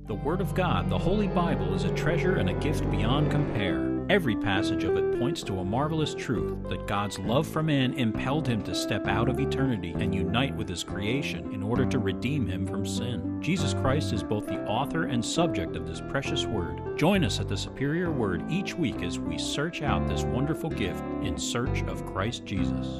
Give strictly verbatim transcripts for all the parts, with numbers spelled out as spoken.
The Word of God, the Holy Bible, is a treasure and a gift beyond compare. Every passage of it points to a marvelous truth that God's love for man impelled him to step out of eternity and unite with his creation in order to redeem him from sin. Jesus Christ is both the author and subject of this precious Word. Join us at the Superior Word each week as we search out this wonderful gift in search of Christ Jesus.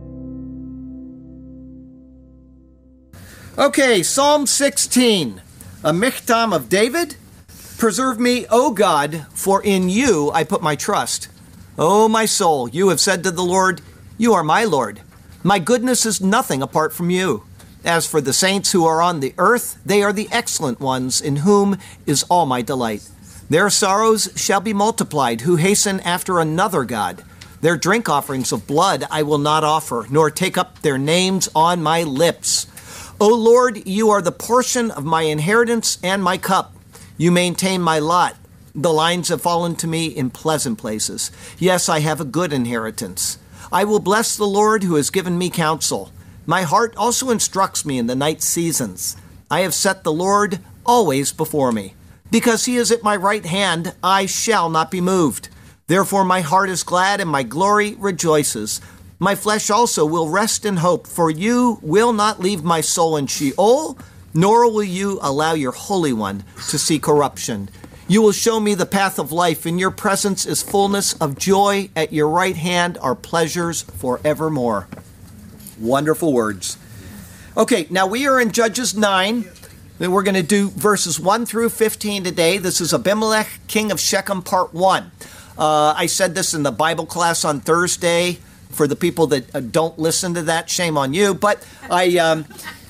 Okay, Psalm sixteen, a Michtam of David. Preserve me, O God, for in you I put my trust. O my soul, you have said to the Lord, you are my Lord. My goodness is nothing apart from you. As for the saints who are on the earth, they are the excellent ones, in whom is all my delight. Their sorrows shall be multiplied, who hasten after another God. Their drink offerings of blood I will not offer, nor take up their names on my lips. O Lord, you are the portion of my inheritance and my cup. You maintain my lot. The lines have fallen to me in pleasant places. Yes, I have a good inheritance. I will bless the Lord who has given me counsel. My heart also instructs me in the night seasons. I have set the Lord always before me. Because he is at my right hand, I shall not be moved. Therefore my heart is glad and my glory rejoices. My flesh also will rest in hope, for you will not leave my soul in Sheol, nor will you allow your Holy One to see corruption. You will show me the path of life. In your presence is fullness of joy. At your right hand are pleasures forevermore. Wonderful words. Okay, now we are in Judges nine. Then we're going to do verses one through fifteen today. This is Abimelech, king of Shechem, part one. Uh, I said this in the Bible class on Thursday. For the people that uh, don't listen to that, shame on you. But I, um,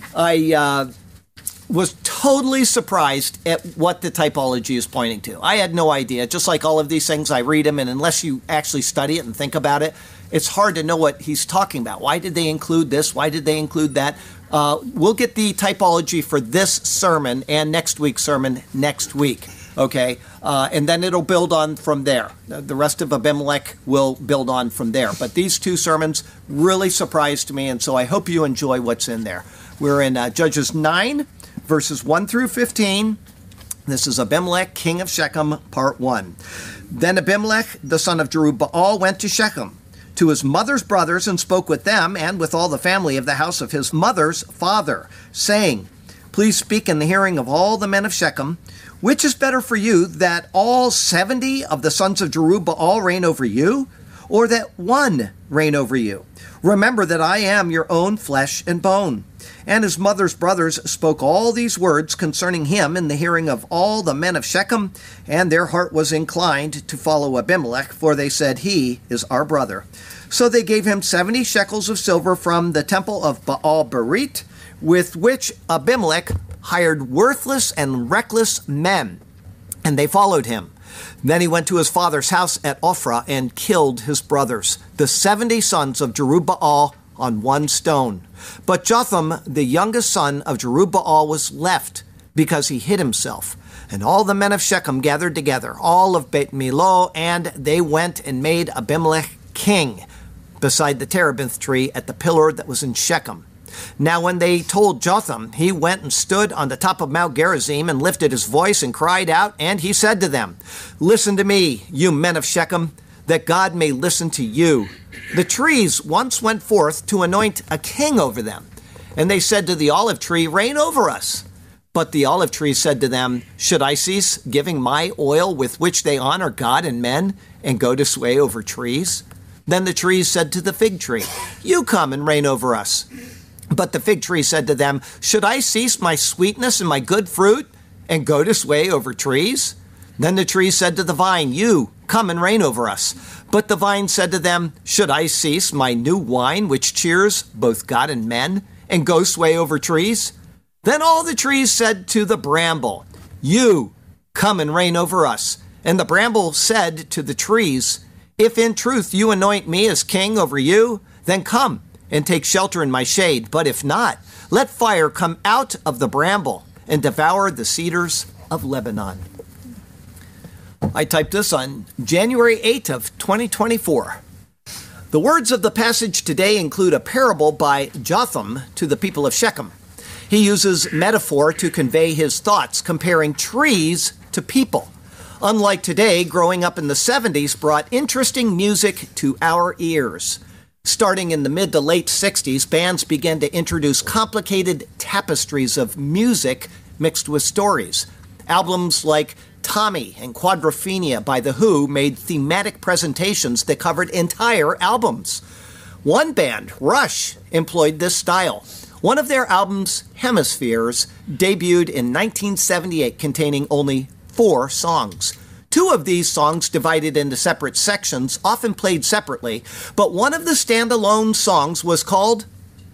I uh, was totally surprised at what the typology is pointing to. I had no idea. Just like all of these things, I read them, and unless you actually study it and think about it, it's hard to know what he's talking about. Why did they include this? Why did they include that? Uh, we'll get the typology for this sermon and next week's sermon next week. Okay, uh, and then it'll build on from there. The rest of Abimelech will build on from there. But these two sermons really surprised me, and so I hope you enjoy what's in there. We're in uh, Judges nine, verses one through fifteen. This is Abimelech, king of Shechem, part one. Then Abimelech, the son of Jerubbaal, went to Shechem, to his mother's brothers, and spoke with them and with all the family of the house of his mother's father, saying, Please speak in the hearing of all the men of Shechem. Which is better for you, that all seventy of the sons of Jerubbaal reign over you, or that one reign over you? Remember that I am your own flesh and bone. And his mother's brothers spoke all these words concerning him in the hearing of all the men of Shechem, and their heart was inclined to follow Abimelech, for they said, He is our brother. So they gave him seventy shekels of silver from the temple of Baal Berit, with which Abimelech hired worthless and reckless men, and they followed him. Then he went to his father's house at Ophrah and killed his brothers, the seventy sons of Jerubbaal, on one stone. But Jotham, the youngest son of Jerubbaal, was left because he hid himself. And all the men of Shechem gathered together, all of Beit Millo, and they went and made Abimelech king beside the terebinth tree at the pillar that was in Shechem. Now when they told Jotham, he went and stood on the top of Mount Gerizim and lifted his voice and cried out, and he said to them, Listen to me, you men of Shechem, that God may listen to you. The trees once went forth to anoint a king over them, and they said to the olive tree, Reign over us. But the olive tree said to them, Should I cease giving my oil with which they honor God and men, and go to sway over trees? Then the trees said to the fig tree, You come and reign over us. But the fig tree said to them, Should I cease my sweetness and my good fruit, and go to sway over trees? Then the tree said to the vine, You, come and reign over us. But the vine said to them, Should I cease my new wine, which cheers both God and men, and go sway over trees? Then all the trees said to the bramble, You, come and reign over us. And the bramble said to the trees, If in truth you anoint me as king over you, then come and take shelter in my shade. But if not, let fire come out of the bramble and devour the cedars of Lebanon. I typed this on January eighth of twenty twenty-four. The words of the passage today include a parable by Jotham to the people of Shechem. He uses metaphor to convey his thoughts, comparing trees to people. Unlike today, growing up in the seventies brought interesting music to our ears. Starting in the mid to late sixties, bands began to introduce complicated tapestries of music mixed with stories. Albums like Tommy and Quadrophenia by The Who made thematic presentations that covered entire albums. One band, Rush, employed this style. One of their albums, Hemispheres, debuted in nineteen seventy-eight, containing only four songs. Two of these songs, divided into separate sections, often played separately, but one of the standalone songs was called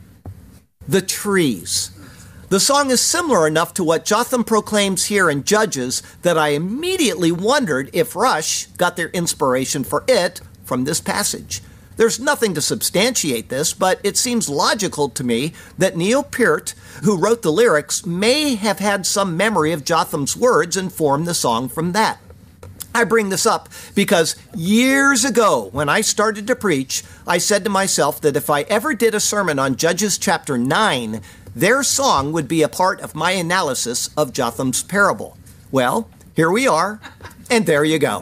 The Trees. The song is similar enough to what Jotham proclaims here in Judges that I immediately wondered if Rush got their inspiration for it from this passage. There's nothing to substantiate this, but it seems logical to me that Neil Peart, who wrote the lyrics, may have had some memory of Jotham's words and formed the song from that. I bring this up because years ago, when I started to preach, I said to myself that if I ever did a sermon on Judges chapter nine, their song would be a part of my analysis of Jotham's parable. Well, here we are, and there you go.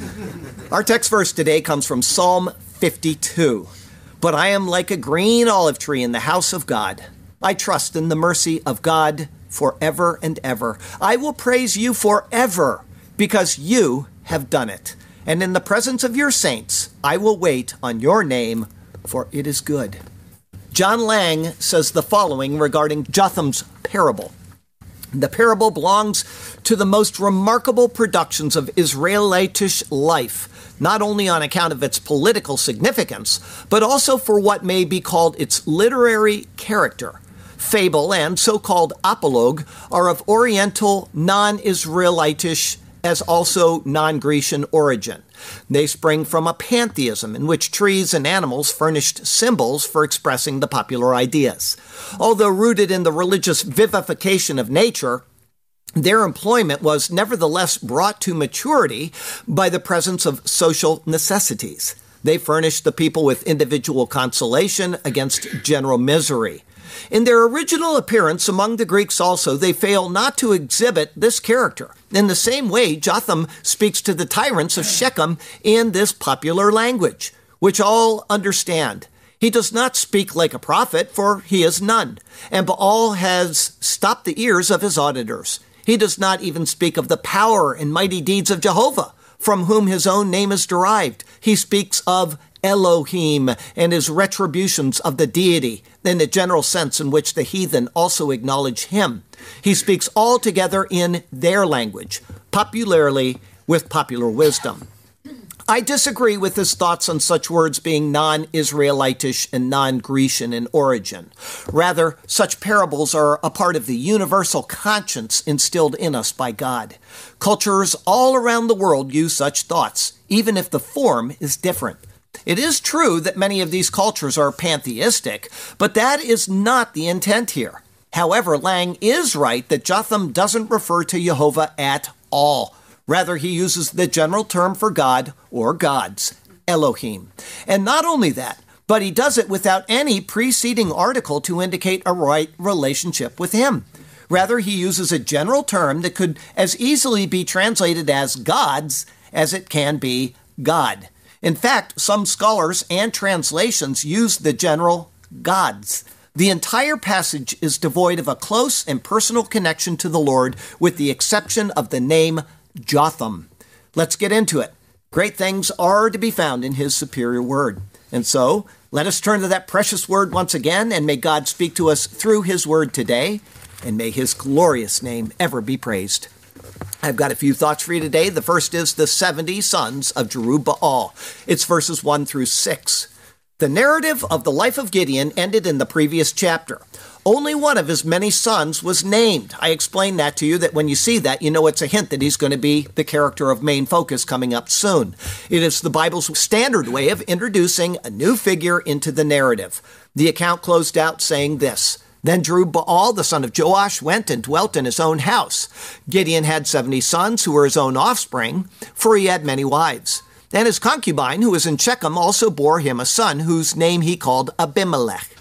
Our text verse today comes from Psalm fifty-two. But I am like a green olive tree in the house of God. I trust in the mercy of God forever and ever. I will praise you forever because you have done it. And in the presence of your saints, I will wait on your name, for it is good. John Lang says the following regarding Jotham's parable. The parable belongs to the most remarkable productions of Israelitish life, not only on account of its political significance, but also for what may be called its literary character. Fable and so-called apologue are of Oriental, non-Israelitish, as also non-Grecian origin. They spring from a pantheism in which trees and animals furnished symbols for expressing the popular ideas. Although rooted in the religious vivification of nature, their employment was nevertheless brought to maturity by the presence of social necessities. They furnished the people with individual consolation against general misery. In their original appearance among the Greeks also, they fail not to exhibit this character. In the same way, Jotham speaks to the tyrants of Shechem in this popular language, which all understand. He does not speak like a prophet, for he is none, and Baal has stopped the ears of his auditors. He does not even speak of the power and mighty deeds of Jehovah, from whom his own name is derived. He speaks of Elohim and his retributions of the deity in the general sense in which the heathen also acknowledge him. He speaks altogether in their language, popularly with popular wisdom. I disagree with his thoughts on such words being non-Israelitish and non-Grecian in origin. Rather, such parables are a part of the universal conscience instilled in us by God. Cultures all around the world use such thoughts, even if the form is different. It is true that many of these cultures are pantheistic, but that is not the intent here. However, Lang is right that Jotham doesn't refer to Jehovah at all. Rather, he uses the general term for God or gods, Elohim. And not only that, but he does it without any preceding article to indicate a right relationship with him. Rather, he uses a general term that could as easily be translated as gods as it can be God. In fact, some scholars and translations use the general gods. The entire passage is devoid of a close and personal connection to the Lord, with the exception of the name Jotham. Let's get into it. Great things are to be found in his superior word. And so, let us turn to that precious word once again, and may God speak to us through his word today, and may his glorious name ever be praised. I've got a few thoughts for you today. The first is the seventy sons of Jerubbaal. It's verses one through six. The narrative of the life of Gideon ended in the previous chapter. Only one of his many sons was named. I explained that to you, that when you see that, you know it's a hint that he's going to be the character of main focus coming up soon. It is the Bible's standard way of introducing a new figure into the narrative. The account closed out saying this: Then Jerubbaal, the son of Joash, went and dwelt in his own house. Gideon had seventy sons who were his own offspring, for he had many wives. And his concubine, who was in Shechem, also bore him a son, whose name he called Abimelech.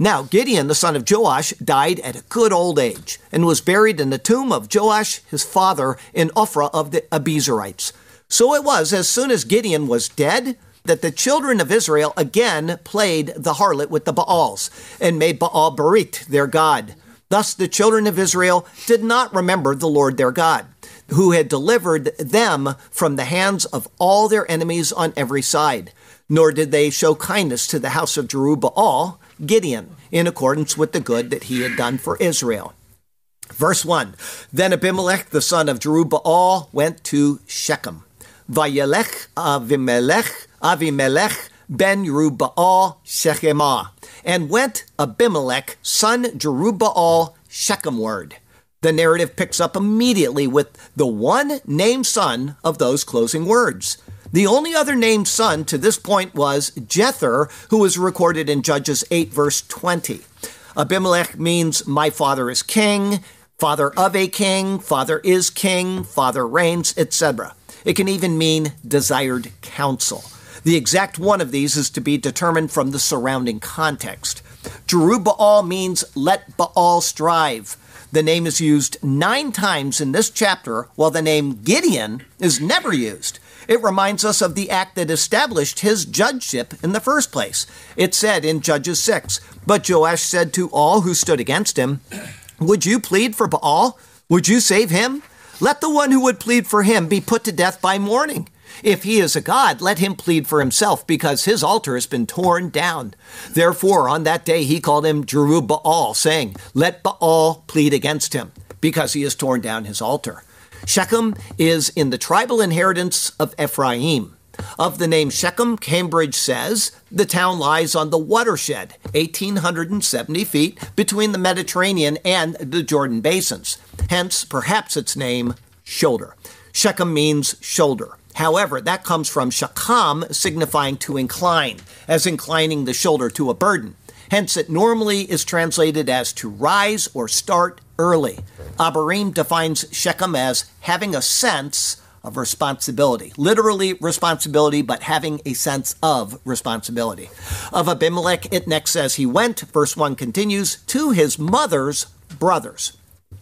Now, Gideon, the son of Joash, died at a good old age and was buried in the tomb of Joash, his father, in Ophrah of the Abiezrites. So it was, as soon as Gideon was dead, that the children of Israel again played the harlot with the Baals and made Baal Berith their god. Thus the children of Israel did not remember the Lord their God, who had delivered them from the hands of all their enemies on every side. Nor did they show kindness to the house of Jerubbaal, Gideon, in accordance with the good that he had done for Israel. Verse one, Then Abimelech, the son of Jerubbaal, went to Shechem. Vayelech Avimelech, Avimelech ben Jerubbaal Shechemah. And went Abimelech, son Jerubbaal, Shechemward. The narrative picks up immediately with the one named son of those closing words. The only other named son to this point was Jether, who was recorded in Judges eight, verse twenty. Abimelech means my father is king, father of a king, father is king, father reigns, et cetera. It can even mean desired counsel. The exact one of these is to be determined from the surrounding context. Jerubbaal means let Baal strive. The name is used nine times in this chapter, while the name Gideon is never used. It reminds us of the act that established his judgeship in the first place. It said in Judges six, But Joash said to all who stood against him, Would you plead for Baal? Would you save him? Let the one who would plead for him be put to death by morning. If he is a god, let him plead for himself, because his altar has been torn down. Therefore, on that day he called him Jerubbaal, saying, Let Baal plead against him, because he has torn down his altar. Shechem is in the tribal inheritance of Ephraim. Of the name Shechem, Cambridge says, the town lies on the watershed, one thousand eight hundred seventy feet, between the Mediterranean and the Jordan basins. Hence, perhaps its name, shoulder. Shechem means shoulder. However, that comes from shakam, signifying to incline, as inclining the shoulder to a burden. Hence, it normally is translated as to rise or start early. Abarim defines Shechem as having a sense of responsibility. Literally responsibility, but having a sense of responsibility. Of Abimelech, it next says he went, verse one continues, to his mother's brothers.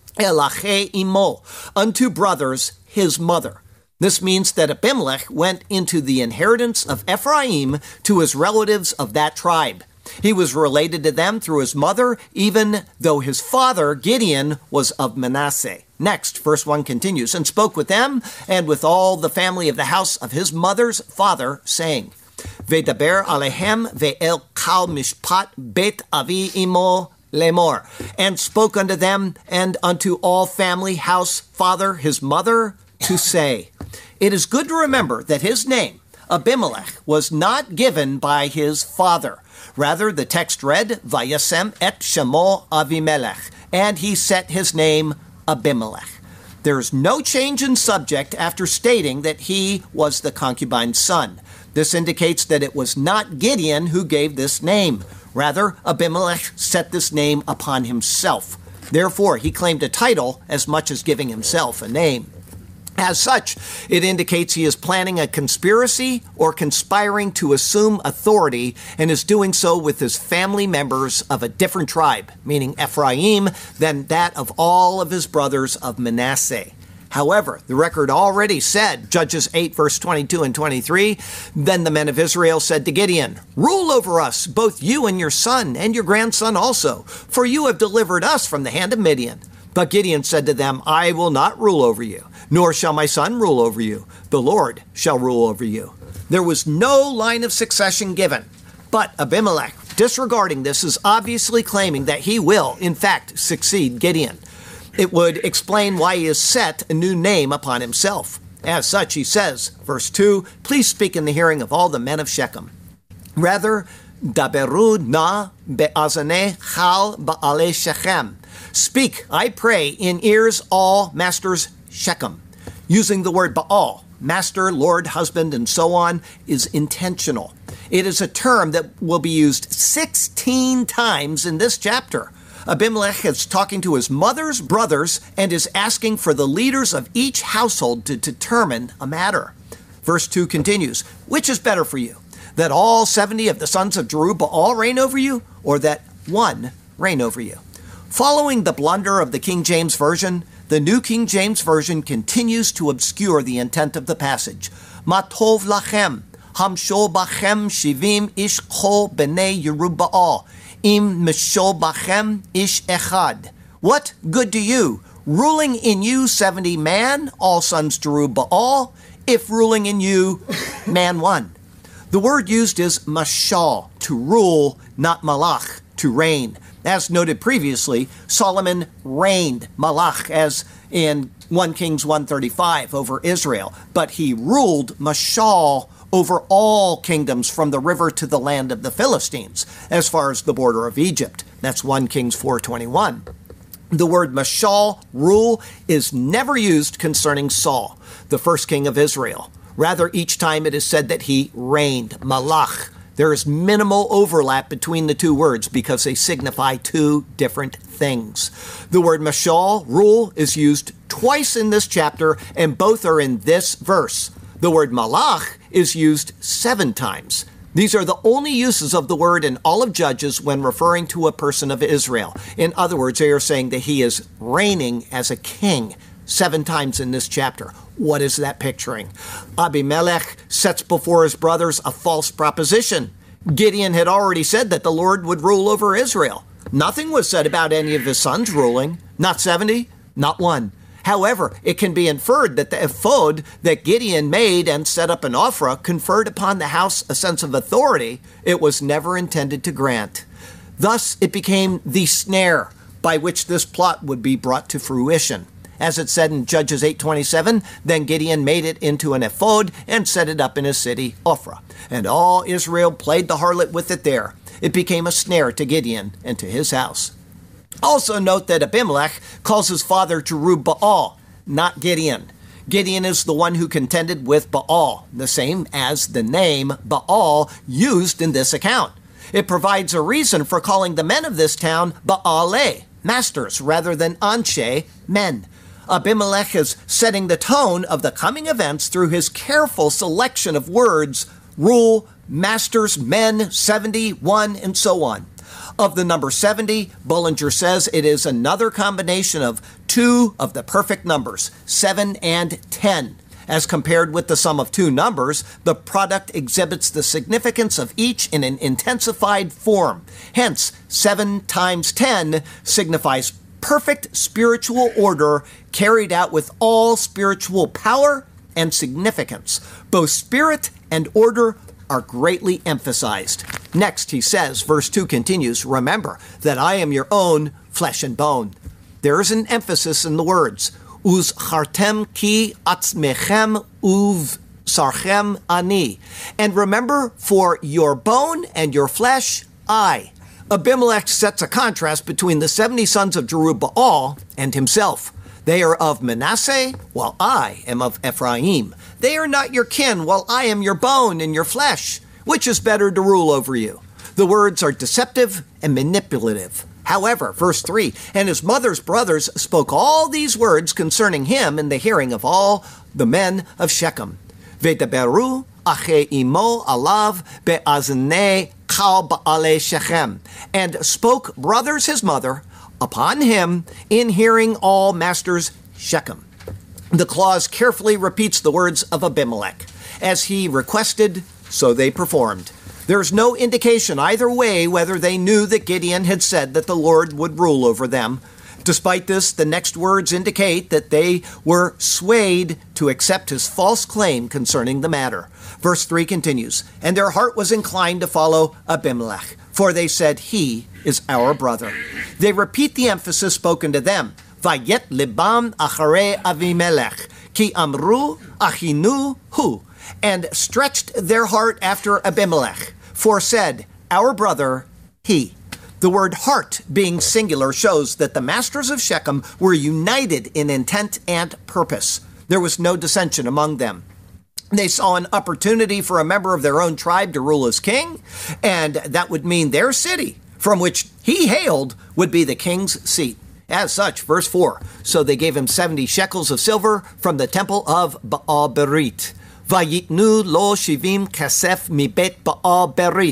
Elache imo, unto brothers, his mother. This means that Abimelech went into the inheritance of Ephraim to his relatives of that tribe. He was related to them through his mother, even though his father, Gideon, was of Manasseh. Next, verse one continues, and spoke with them and with all the family of the house of his mother's father, saying, Vedaber alehem ve'el kal mishpat bet avi imo lemor, and spoke unto them and unto all family, house, father, his mother, to say, It is good to remember that his name, Abimelech, was not given by his father. Rather, the text read, Vayasem et shemo Avimelech, and he set his name Abimelech. There is no change in subject after stating that he was the concubine's son. This indicates that it was not Gideon who gave this name. Rather, Abimelech set this name upon himself. Therefore, he claimed a title as much as giving himself a name. As such, it indicates he is planning a conspiracy or conspiring to assume authority and is doing so with his family members of a different tribe, meaning Ephraim, than that of all of his brothers of Manasseh. However, the record already said, Judges eight, verse twenty-two and twenty-three, Then the men of Israel said to Gideon, Rule over us, both you and your son, and your grandson also, for you have delivered us from the hand of Midian. But Gideon said to them, I will not rule over you, nor shall my son rule over you. The Lord shall rule over you. There was no line of succession given. But Abimelech, disregarding this, is obviously claiming that he will, in fact, succeed Gideon. It would explain why he has set a new name upon himself. As such, he says, verse two, Please speak in the hearing of all the men of Shechem. Rather, Daberu na be'azane chal ba'ale Shechem. Speak, I pray, in ears all masters Shechem. Using the word Baal, master, lord, husband, and so on, is intentional. It is a term that will be used sixteen times in this chapter. Abimelech is talking to his mother's brothers and is asking for the leaders of each household to determine a matter. Verse two continues, Which is better for you, that all seventy of the sons of Jerubbaal reign over you, or that one reign over you. Following the blunder of the King James Version, the New King James Version continues to obscure the intent of the passage. Matov lachem, hamshol bachem shivim ish kol b'nei Yerubbaal, im mishol bachem ish echad. What good to you, ruling in you seventy man, all sons to Jerubbaal, if ruling in you man one? The word used is mashal, to rule, not malach, to reign. As noted previously, Solomon reigned, malach, as in First Kings one thirty-five over Israel, but he ruled mashal over all kingdoms from the river to the land of the Philistines, as far as the border of Egypt. That's First Kings four twenty-one. The word mashal, rule, is never used concerning Saul, the first king of Israel. Rather, each time it is said that he reigned, malach. There is minimal overlap between the two words because they signify two different things. The word mashal, rule, is used twice in this chapter, and both are in this verse. The word malach is used seven times. These are the only uses of the word in all of Judges when referring to a person of Israel. In other words, they are saying that he is reigning as a king seven times in this chapter. What is that picturing? Abimelech sets before his brothers a false proposition. Gideon had already said that the Lord would rule over Israel. Nothing was said about any of his sons ruling. Not seventy, not one. However, it can be inferred that the ephod that Gideon made and set up in Ophrah conferred upon the house a sense of authority it was never intended to grant. Thus, it became the snare by which this plot would be brought to fruition. As it said in Judges eight twenty-seven, then Gideon made it into an ephod and set it up in his city, Ophrah. And all Israel played the harlot with it there. It became a snare to Gideon and to his house. Also note that Abimelech calls his father Jerubbaal, not Gideon. Gideon is the one who contended with Baal, the same as the name Baal used in this account. It provides a reason for calling the men of this town Baaleh, masters, rather than Anshe, men. Abimelech is setting the tone of the coming events through his careful selection of words, rule, masters, men, seventy, one, and so on. Of the number seventy, Bullinger says it is another combination of two of the perfect numbers, seven and ten. As compared with the sum of two numbers, the product exhibits the significance of each in an intensified form. Hence, seven times ten signifies perfect spiritual order carried out with all spiritual power and significance. Both spirit and order are greatly emphasized. Next, he says, verse two continues, remember that I am your own flesh and bone. There is an emphasis in the words, Uz chartem ki atzmechem uv sarchem ani. And remember, for your bone and your flesh, I. Abimelech sets a contrast between the seventy sons of Jerubbaal and himself. They are of Manasseh, while I am of Ephraim. They are not your kin, while I am your bone and your flesh. Which is better to rule over you? The words are deceptive and manipulative. However, verse three, and his mother's brothers spoke all these words concerning him in the hearing of all the men of Shechem. V'daberu ache imo alav be'aznei chal ba'ale Shechem, and spoke brothers his mother upon him in hearing all masters Shechem. The clause carefully repeats the words of Abimelech. As he requested, so they performed. There's no indication either way whether they knew that Gideon had said that the Lord would rule over them. Despite this, the next words indicate that they were swayed to accept his false claim concerning the matter. Verse three continues, and their heart was inclined to follow Abimelech, for they said, he is our brother. They repeat the emphasis spoken to them. Vayet libam acharei Avimelech, ki amru achinu hu, and stretched their heart after Abimelech, for said, our brother, he. The word heart being singular shows that the masters of Shechem were united in intent and purpose. There was no dissension among them. They saw an opportunity for a member of their own tribe to rule as king, and that would mean their city, from which he hailed, would be the king's seat. As such, verse four, so they gave him seventy shekels of silver from the temple of Baal Berit. Vayitnu lo shivim kasef mibet Baal Berit,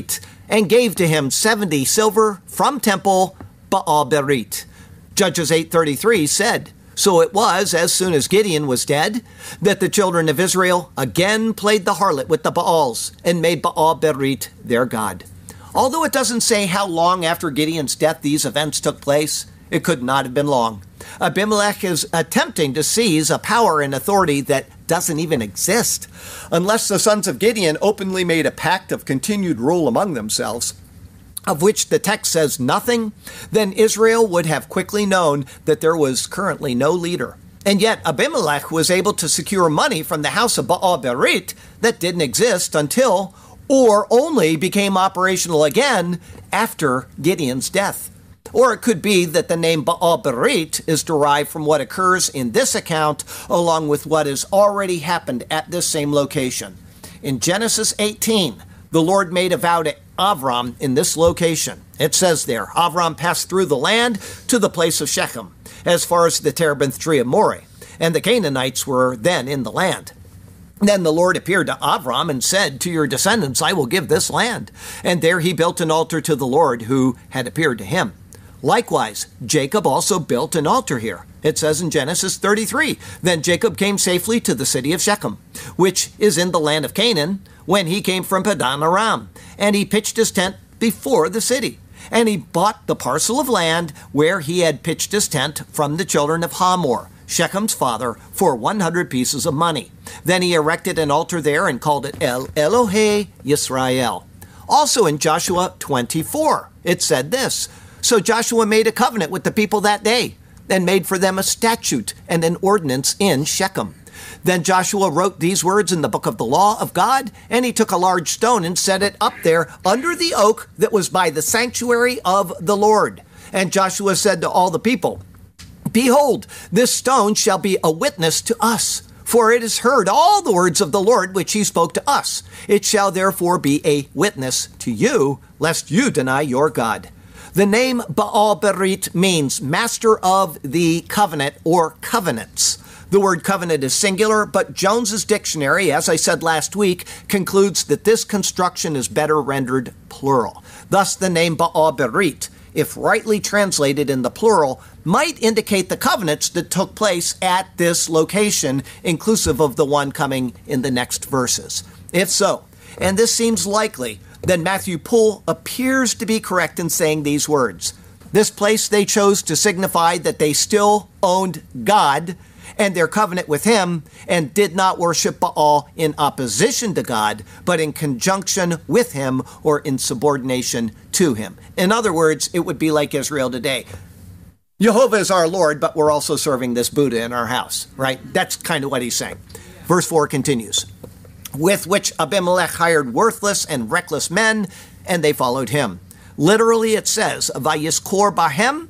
and gave to him seventy silver from temple Baal-berith. Judges eight thirty-three said, "So it was, as soon as Gideon was dead, that the children of Israel again played the harlot with the Baals and made Baal-berith their god." Although it doesn't say how long after Gideon's death these events took place, it could not have been long. Abimelech is attempting to seize a power and authority that doesn't even exist. Unless the sons of Gideon openly made a pact of continued rule among themselves, of which the text says nothing, then Israel would have quickly known that there was currently no leader. And yet Abimelech was able to secure money from the house of Baal-berith that didn't exist until, or only became operational again after Gideon's death. Or it could be that the name Baal-berith is derived from what occurs in this account along with what has already happened at this same location. In Genesis eighteen, the Lord made a vow to Avram in this location. It says there, Avram passed through the land to the place of Shechem, as far as the terebinth tree of Moreh, and the Canaanites were then in the land. Then the Lord appeared to Avram and said, "To your descendants I will give this land." And there he built an altar to the Lord who had appeared to him. Likewise, Jacob also built an altar here. It says in Genesis thirty-three, "Then Jacob came safely to the city of Shechem, which is in the land of Canaan, when he came from Padan Aram, and he pitched his tent before the city. And he bought the parcel of land where he had pitched his tent from the children of Hamor, Shechem's father, for one hundred pieces of money. Then he erected an altar there and called it El Elohe Yisrael." Also in Joshua twenty-four, it said this, "So Joshua made a covenant with the people that day, and made for them a statute and an ordinance in Shechem. Then Joshua wrote these words in the book of the law of God, and he took a large stone and set it up there under the oak that was by the sanctuary of the Lord. And Joshua said to all the people, 'Behold, this stone shall be a witness to us, for it has heard all the words of the Lord which he spoke to us. It shall therefore be a witness to you, lest you deny your God.'" The name Baal-berith means master of the covenant or covenants. The word covenant is singular, but Jones's dictionary, as I said last week, concludes that this construction is better rendered plural. Thus, the name Baal-berith, if rightly translated in the plural, might indicate the covenants that took place at this location, inclusive of the one coming in the next verses. If so, and this seems likely, then Matthew Poole appears to be correct in saying these words. This place they chose to signify that they still owned God and their covenant with him, and did not worship Baal in opposition to God, but in conjunction with him or in subordination to him. In other words, it would be like Israel today. Jehovah is our Lord, but we're also serving this Buddha in our house, right? That's kind of what he's saying. Verse four continues, "With which Abimelech hired worthless and reckless men, and they followed him." Literally it says, "Vayiskor bahem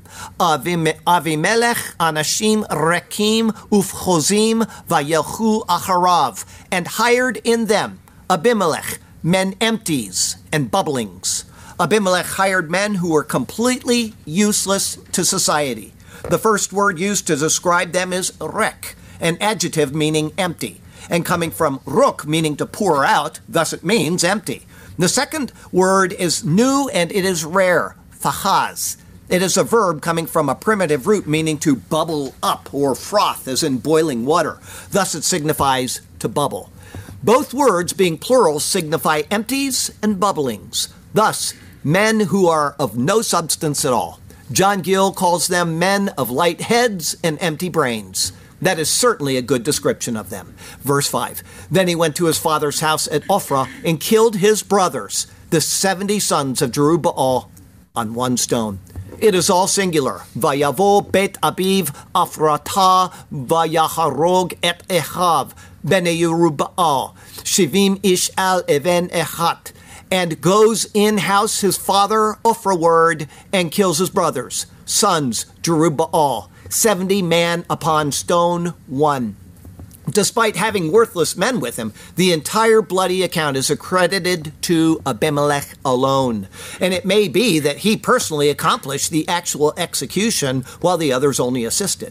Avimelech anashim rekim ufchozim vayelchu acharav," and hired in them, Abimelech, men empties and bubblings. Abimelech hired men who were completely useless to society. The first word used to describe them is rek, an adjective meaning empty, and coming from ruk, meaning to pour out, thus it means empty. The second word is new and it is rare, fahaz. It is a verb coming from a primitive root meaning to bubble up or froth as in boiling water. Thus it signifies to bubble. Both words being plural signify empties and bubblings. Thus, men who are of no substance at all. John Gill calls them men of light heads and empty brains. That is certainly a good description of them. Verse five, "Then he went to his father's house at Ophrah and killed his brothers, the seventy sons of Jerubbaal, on one stone." It is all singular. "Vayavo bet abiv Afratah vayaharog et echav bene Jerubbaal, shivim ish al even echat," and goes in house his father Ophrah-ward and kills his brothers, sons Jerubbaal. seventy man upon stone one. Despite having worthless men with him, the entire bloody account is accredited to Abimelech alone. And it may be that he personally accomplished the actual execution while the others only assisted.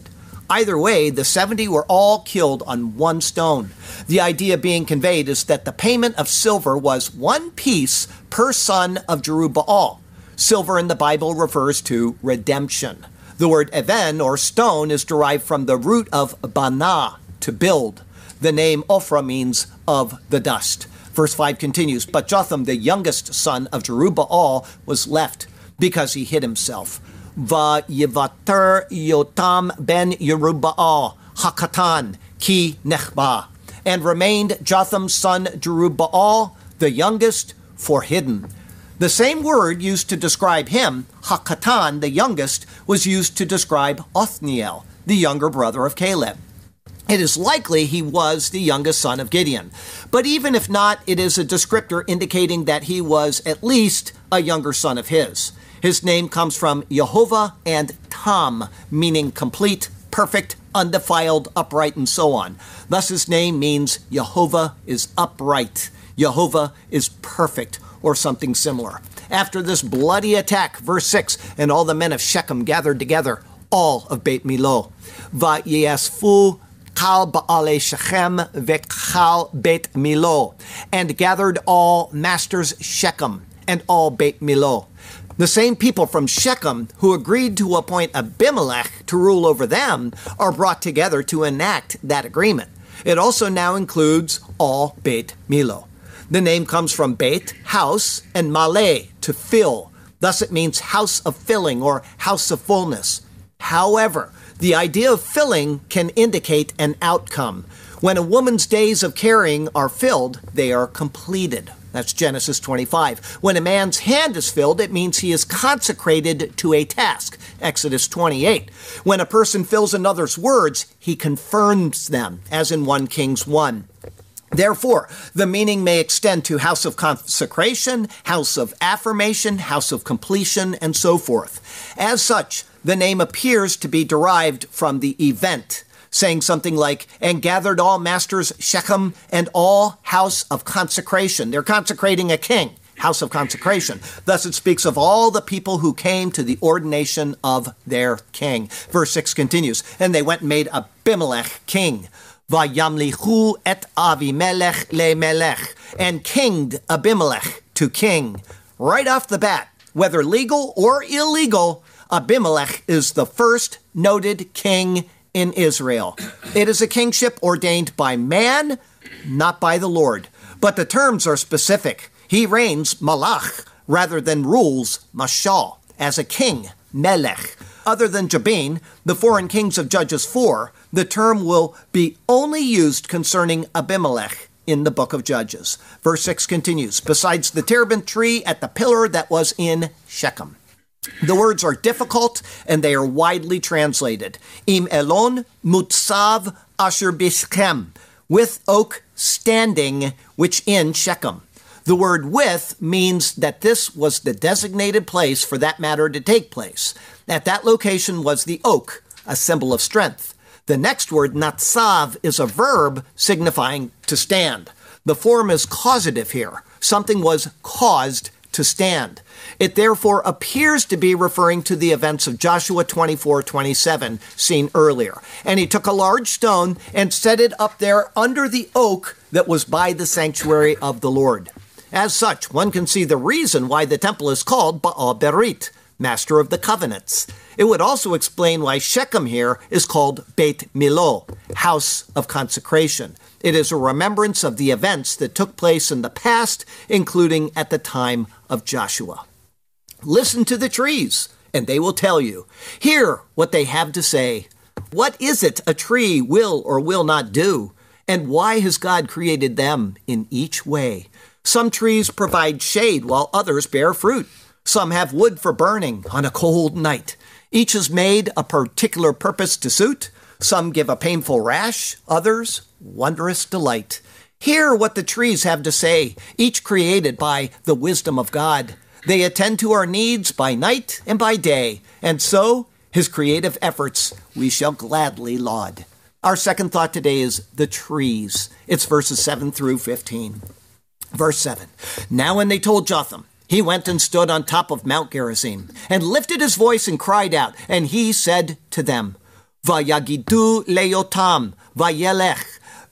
Either way, the seventy were all killed on one stone. The idea being conveyed is that the payment of silver was one piece per son of Jerubbaal. Silver in the Bible refers to redemption. The word even, or stone, is derived from the root of bana, to build. The name Ophrah means of the dust. Verse five continues, but Jotham, the youngest son of Jerubbaal, was left because he hid himself. Va yivater Yotam ben Jerubbaal, hakatan, ki nechba, and remained Jotham's son Jerubbaal, the youngest, for hidden. The same word used to describe him, hakatan, the youngest, was used to describe Othniel, the younger brother of Caleb. It is likely he was the youngest son of Gideon. But even if not, it is a descriptor indicating that he was at least a younger son of his. His name comes from Yehovah and Tam, meaning complete, perfect, undefiled, upright, and so on. Thus his name means Yehovah is upright. Yehovah is perfect, or something similar. After this bloody attack, verse six, and all the men of Shechem gathered together, all of Beit Milo. Va'yasfu Kal Ba'ale Shechem ve'Kal Beit Milo, and gathered all masters Shechem and all Beit Milo. The same people from Shechem who agreed to appoint Abimelech to rule over them are brought together to enact that agreement. It also now includes all Beit Milo. The name comes from Beit, house, and Maleh, to fill. Thus it means house of filling or house of fullness. However, the idea of filling can indicate an outcome. When a woman's days of carrying are filled, they are completed. That's Genesis twenty-five. When a man's hand is filled, it means he is consecrated to a task. Exodus twenty-eight. When a person fills another's words, he confirms them, as in First Kings one. Therefore, the meaning may extend to house of consecration, house of affirmation, house of completion, and so forth. As such, the name appears to be derived from the event, saying something like, and gathered all masters Shechem and all house of consecration. They're consecrating a king, house of consecration. Thus it speaks of all the people who came to the ordination of their king. Verse six continues, and they went and made Abimelech king. Vayamlichu et Avimelech le melech, and kinged Abimelech to king. Right off the bat, whether legal or illegal, Abimelech is the first noted king in Israel. It is a kingship ordained by man, not by the Lord. But the terms are specific. He reigns malach rather than rules mashal, as a king, melech. Other than Jabin, the foreign kings of Judges four, the term will be only used concerning Abimelech in the book of Judges. Verse six continues, besides the terebinth tree at the pillar that was in Shechem. The words are difficult and they are widely translated. Im elon mutsav asher bishchem, with oak standing, which in Shechem. The word with means that this was the designated place for that matter to take place. At that location was the oak, a symbol of strength. The next word, natsav, is a verb signifying to stand. The form is causative here. Something was caused to stand. It therefore appears to be referring to the events of Joshua twenty-four twenty-seven seen earlier. And he took a large stone and set it up there under the oak that was by the sanctuary of the Lord. As such, one can see the reason why the temple is called Baal Berit, Master of the Covenants. It would also explain why Shechem here is called Beit Milo, House of Consecration. It is a remembrance of the events that took place in the past, including at the time of Joshua. Listen to the trees, and they will tell you. Hear what they have to say. What is it a tree will or will not do? And why has God created them in each way? Some trees provide shade while others bear fruit. Some have wood for burning on a cold night. Each is made a particular purpose to suit. Some give a painful rash, others wondrous delight. Hear what the trees have to say, each created by the wisdom of God. They attend to our needs by night and by day, and so his creative efforts we shall gladly laud. Our second thought today is the trees. It's verses seven through fifteen. Verse seven, now when they told Jotham, he went and stood on top of Mount Gerizim, and lifted his voice and cried out, and he said to them, Vayagidu leyotam, vayelech,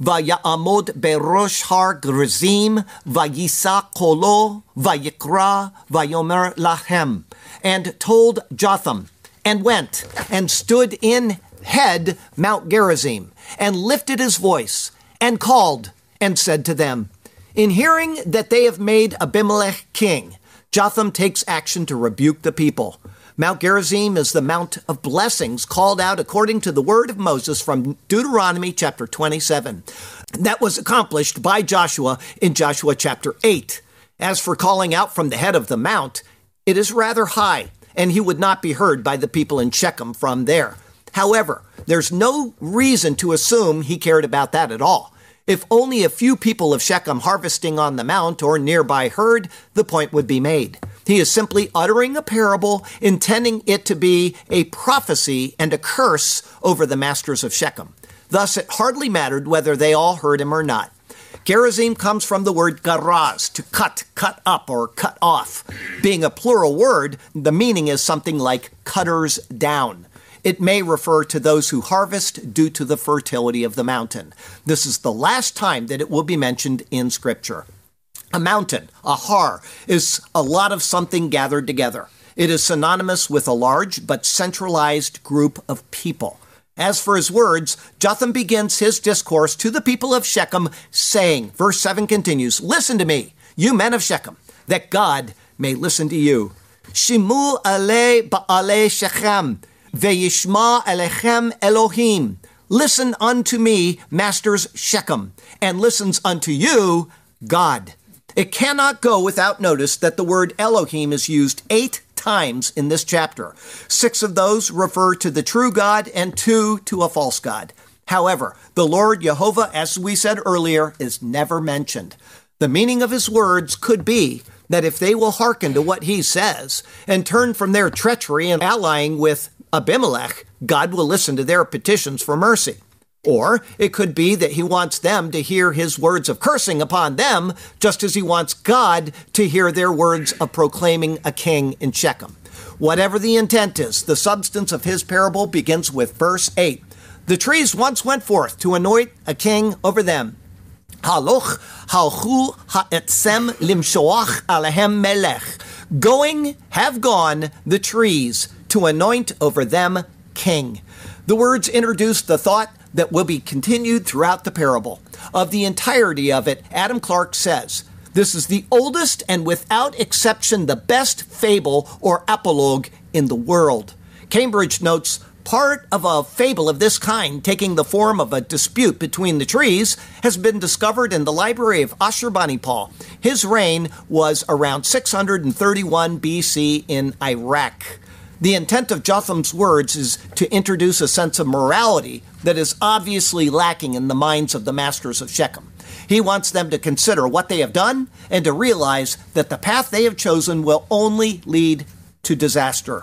vayamod berosh har grizim, vayisa kolo, vayikra, vayomer lahem, and told Jotham, and went, and stood in head Mount Gerizim, and lifted his voice, and called, and said to them, in hearing that they have made Abimelech king, Jotham takes action to rebuke the people. Mount Gerizim is the Mount of Blessings called out according to the word of Moses from Deuteronomy chapter twenty-seven. That was accomplished by Joshua in Joshua chapter eight. As for calling out from the head of the mount, it is rather high, and he would not be heard by the people in Shechem from there. However, there's no reason to assume he cared about that at all. If only a few people of Shechem harvesting on the mount or nearby heard, the point would be made. He is simply uttering a parable, intending it to be a prophecy and a curse over the masters of Shechem. Thus, it hardly mattered whether they all heard him or not. Gerizim comes from the word garaz, to cut, cut up, or cut off. Being a plural word, the meaning is something like cutters down. It may refer to those who harvest due to the fertility of the mountain. This is the last time that it will be mentioned in Scripture. A mountain, a har, is a lot of something gathered together. It is synonymous with a large but centralized group of people. As for his words, Jotham begins his discourse to the people of Shechem, saying, verse seven continues, listen to me, you men of Shechem, that God may listen to you. Shimu ale ba'ale Shechem, ve'yishma alechem Elohim. Listen unto me, masters Shechem, and listens unto you, God. It cannot go without notice that the word Elohim is used eight times in this chapter. Six of those refer to the true God and two to a false God. However, the Lord Jehovah, as we said earlier, is never mentioned. The meaning of his words could be that if they will hearken to what he says and turn from their treachery and allying with Abimelech, God will listen to their petitions for mercy. Or it could be that he wants them to hear his words of cursing upon them, just as he wants God to hear their words of proclaiming a king in Shechem. Whatever the intent is, the substance of his parable begins with verse eight. The trees once went forth to anoint a king over them. Haloch halchu ha'etzem limshoach alehem melech. Going have gone the trees to anoint over them king. The words introduce the thought that will be continued throughout the parable. Of the entirety of it, Adam Clarke says, this is the oldest and without exception the best fable or apologue in the world. Cambridge notes, part of a fable of this kind, taking the form of a dispute between the trees, has been discovered in the library of Ashurbanipal. His reign was around six hundred thirty-one B C in Iraq. The intent of Jotham's words is to introduce a sense of morality that is obviously lacking in the minds of the masters of Shechem. He wants them to consider what they have done and to realize that the path they have chosen will only lead to disaster.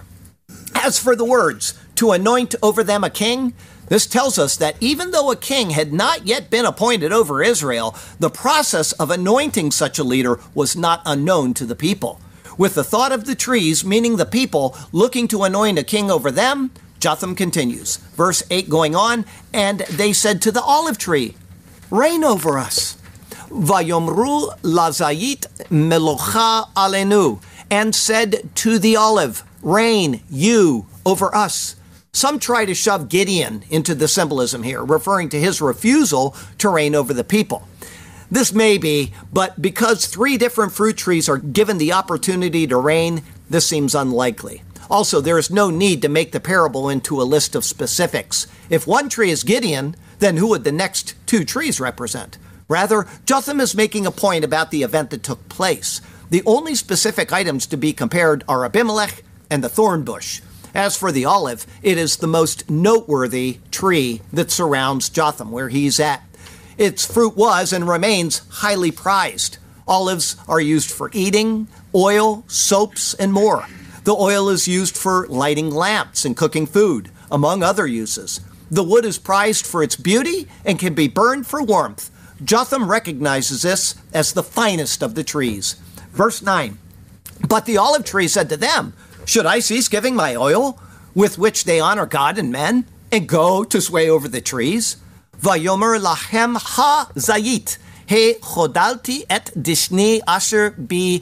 As for the words, to anoint over them a king, this tells us that even though a king had not yet been appointed over Israel, the process of anointing such a leader was not unknown to the people. With the thought of the trees, meaning the people, looking to anoint a king over them, Jotham continues. Verse eight going on, and they said to the olive tree, reign over us. Vayomru lazayit melocha alenu, and said to the olive, reign you over us. Some try to shove Gideon into the symbolism here, referring to his refusal to reign over the people. This may be, but because three different fruit trees are given the opportunity to reign, this seems unlikely. Also, there is no need to make the parable into a list of specifics. If one tree is Gideon, then who would the next two trees represent? Rather, Jotham is making a point about the event that took place. The only specific items to be compared are Abimelech and the thorn bush. As for the olive, it is the most noteworthy tree that surrounds Jotham, where he's at. Its fruit was and remains highly prized. Olives are used for eating, oil, soaps, and more. The oil is used for lighting lamps and cooking food, among other uses. The wood is prized for its beauty and can be burned for warmth. Jotham recognizes this as the finest of the trees. Verse nine, but the olive tree said to them, should I cease giving my oil, with which they honor God and men? and go to sway over the trees? Vayomer lachem ha zayit, he chodalti et dishni asher bi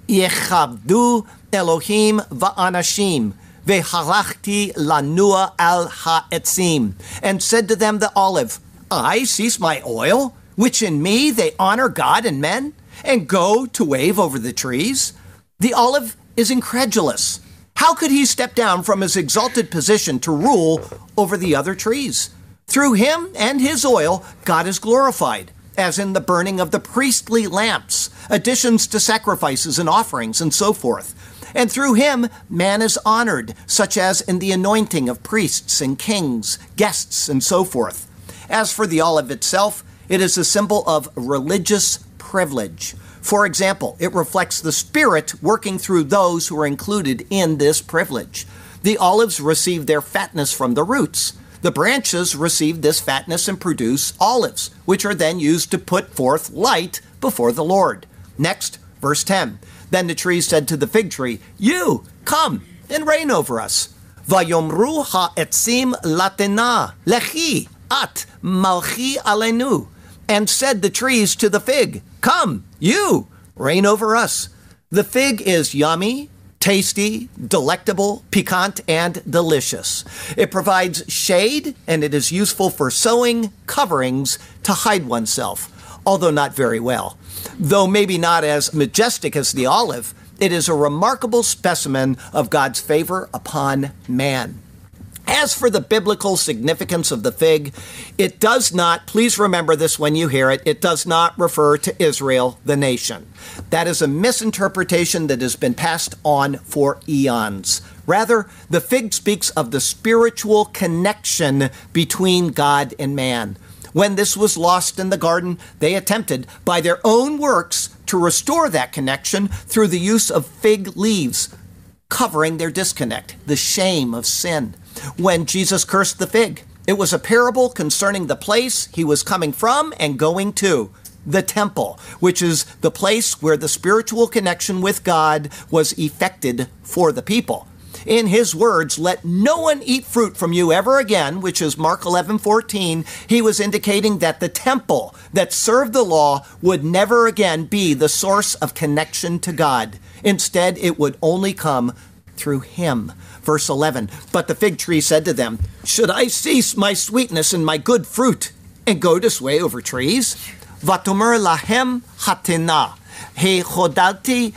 yechavdu Elohim va'anashim, vehalachti lanua al ha'etzim, and said to them the olive, I cease my oil, which in me they honor God and men, and go to wave over the trees? The olive is incredulous. How could he step down from his exalted position to rule over the other trees? Through him and his oil, God is glorified, as in the burning of the priestly lamps, additions to sacrifices and offerings, and so forth. And through him, man is honored, such as in the anointing of priests and kings, guests, and so forth. As for the olive itself, it is a symbol of religious privilege. For example, it reflects the Spirit working through those who are included in this privilege. The olives receive their fatness from the roots. The branches receive this fatness and produce olives, which are then used to put forth light before the Lord. Next, verse ten. Then the tree said to the fig tree, You, come and reign over us. Vayomru ha'etzim latena, lechi, at, malchi alenu. And said the trees to the fig, Come, you, reign over us. The fig is yummy, tasty, delectable, piquant, and delicious. It provides shade, and it is useful for sewing coverings to hide oneself, although not very well. Though maybe not as majestic as the olive, it is a remarkable specimen of God's favor upon man. As for the biblical significance of the fig, it does not, please remember this when you hear it, it does not refer to Israel, the nation. That is a misinterpretation that has been passed on for eons. Rather, the fig speaks of the spiritual connection between God and man. When this was lost in the garden, they attempted, by their own works, to restore that connection through the use of fig leaves, covering their disconnect, the shame of sin. When Jesus cursed the fig, it was a parable concerning the place he was coming from and going to, the temple, which is the place where the spiritual connection with God was effected for the people. In his words, let no one eat fruit from you ever again, which is Mark eleven fourteen, he was indicating that the temple that served the law would never again be the source of connection to God. Instead, it would only come through him. Verse eleven, but the fig tree said to them, Should I cease my sweetness and my good fruit and go to sway over trees? Vatomer lahem hatena, he chodalti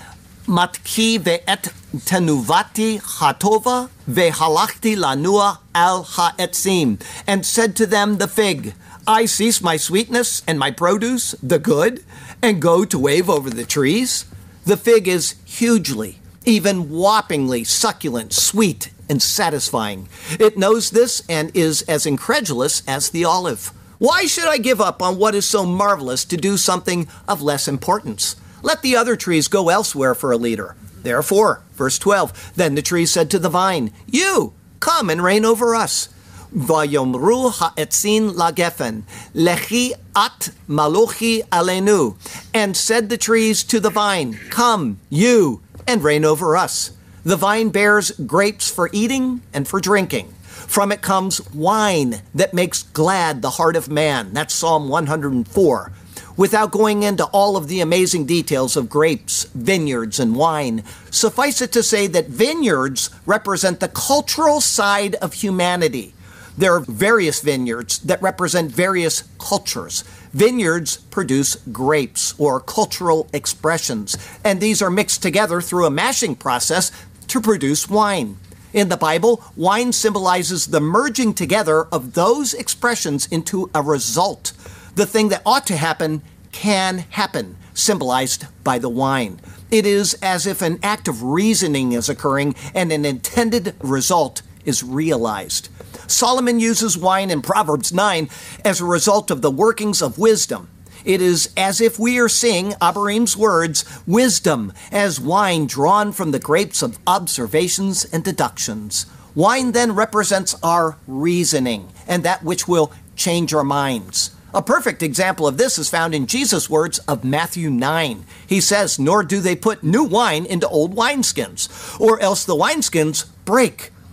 matki ve'et tenuvati hatova ve'halachti lanua al ha'etzim, and said to them the fig, I cease my sweetness and my produce, the good, and go to wave over the trees. The fig is hugely, even whoppingly succulent, sweet, and satisfying. It knows this and is as incredulous as the olive. Why should I give up on what is so marvelous to do something of less importance? Let the other trees go elsewhere for a leader. Therefore, verse twelve, then the tree said to the vine, You, come and reign over us. Vayomru ha'etzin lagefen, lechi at maluchi alenu. And said the trees to the vine, Come, you, and reign over us. The vine bears grapes for eating and for drinking. From it comes wine that makes glad the heart of man. That's Psalm one hundred four. Without going into all of the amazing details of grapes, vineyards, and wine, suffice it to say that vineyards represent the cultural side of humanity. There are various vineyards that represent various cultures. Vineyards produce grapes, or cultural expressions, and these are mixed together through a mashing process to produce wine. In the Bible, wine symbolizes the merging together of those expressions into a result. The thing that ought to happen can happen, symbolized by the wine. It is as if an act of reasoning is occurring and an intended result is realized. Solomon uses wine in Proverbs nine as a result of the workings of wisdom. It is as if we are seeing Abarim's words, wisdom as wine drawn from the grapes of observations and deductions. Wine then represents our reasoning and that which will change our minds. A perfect example of this is found in Jesus' words of Matthew nine. He says, Nor do they put new wine into old wineskins, or else the wineskins break.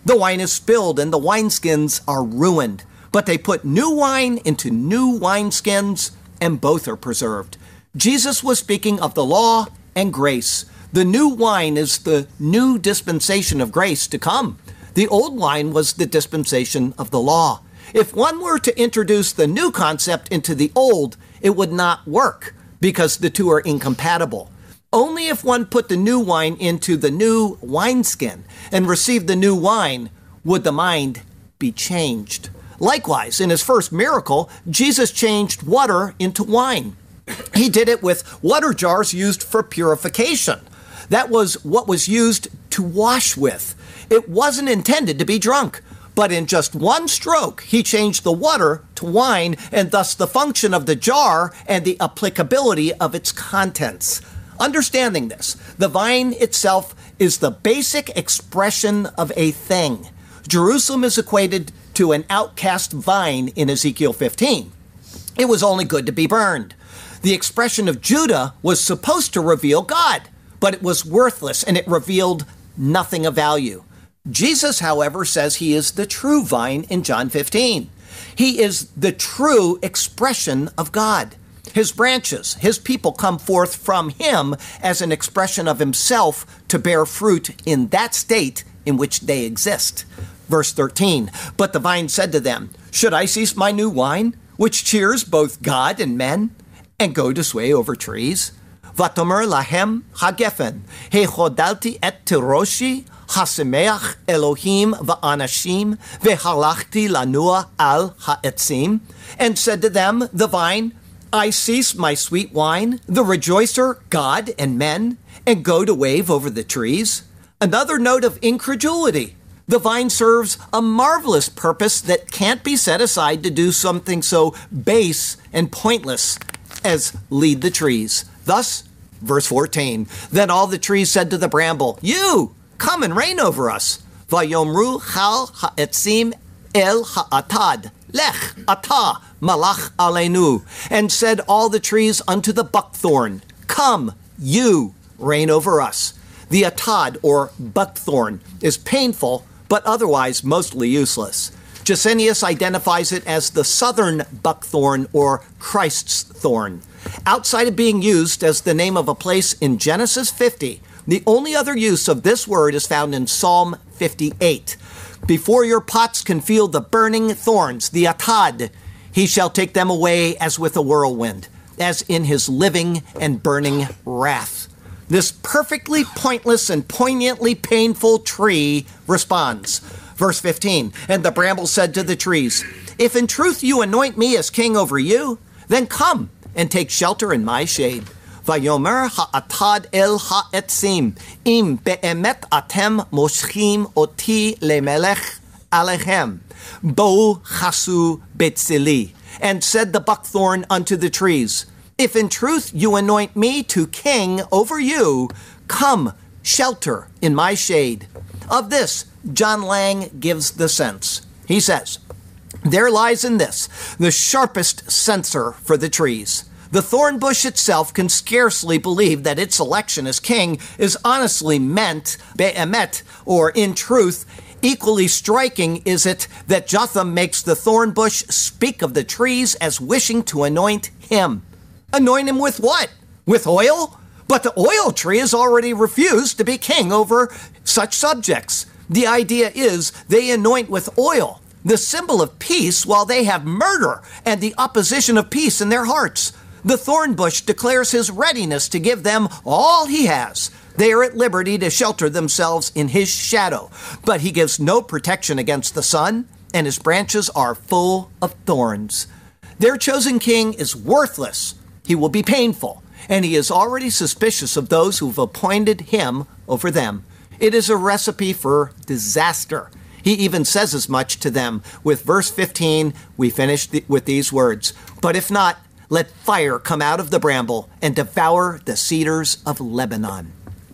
The wine is spilled and the wineskins are ruined. But they put new wine into new wineskins, and both are preserved. Jesus was speaking of the law and grace. The new wine is the new dispensation of grace to come. The old wine was the dispensation of the law. If one were to introduce the new concept into the old, it would not work because the two are incompatible. Only if one put the new wine into the new wineskin and received the new wine would the mind be changed. Likewise, in his first miracle, Jesus changed water into wine. He did it with water jars used for purification. That was what was used to wash with. It wasn't intended to be drunk, but in just one stroke, he changed the water to wine and thus the function of the jar and the applicability of its contents. Understanding this, the vine itself is the basic expression of a thing. Jerusalem is equated to an outcast vine in Ezekiel fifteen. It was only good to be burned. The expression of Judah was supposed to reveal God, but it was worthless and it revealed nothing of value. Jesus, however, says he is the true vine in John fifteen. He is the true expression of God. His branches, his people come forth from him as an expression of himself to bear fruit in that state in which they exist. Verse thirteen, but the vine said to them, should I cease my new wine, which cheers both God and men, and go to sway over trees? Vatomer lahem hagefen, hechodalti et tiroshi, hasemeach Elohim va'anashim, vehalachti lanua al ha'etzim, and said to them, the vine, I cease my sweet wine, the rejoicer, God and men, and go to wave over the trees. Another note of incredulity. The vine serves a marvelous purpose that can't be set aside to do something so base and pointless as lead the trees. Thus, verse fourteen, then all the trees said to the bramble, you, come and reign over us. Vayomru chal ha'etzim el ha'atad, lech ata malach aleinu. And said all the trees unto the buckthorn, come, you, reign over us. The atad, or buckthorn, is painful, but otherwise mostly useless. Gesenius identifies it as the southern buckthorn, or Christ's thorn. Outside of being used as the name of a place in Genesis fifty, the only other use of this word is found in Psalm fifty-eight. Before your pots can feel the burning thorns, the atad, he shall take them away as with a whirlwind, as in his living and burning wrath. This perfectly pointless and poignantly painful tree responds. Verse fifteen, and the bramble said to the trees, if in truth you anoint me as king over you, then come and take shelter in my shade. Vayomer ha'atad el ha'etzim, im be'emet atem moshchim oti lemelech alechem, bo chasu betzili. And said the buckthorn unto the trees, if in truth you anoint me to king over you, come, shelter in my shade. Of this, John Lang gives the sense. He says, there lies in this the sharpest censor for the trees. The thorn bush itself can scarcely believe that its election as king is honestly meant, be'emet, or in truth. Equally striking is it that Jotham makes the thorn bush speak of the trees as wishing to anoint him. Anoint him with what? With oil? But the oil tree has already refused to be king over such subjects. The idea is they anoint with oil, the symbol of peace, while they have murder and the opposition of peace in their hearts. The thorn bush declares his readiness to give them all he has. They are at liberty to shelter themselves in his shadow, but he gives no protection against the sun, and his branches are full of thorns. Their chosen king is worthless. He will be painful, and he is already suspicious of those who have appointed him over them. It is a recipe for disaster. He even says as much to them. With verse fifteen, we finish th- with these words, but if not, let fire come out of the bramble and devour the cedars of Lebanon.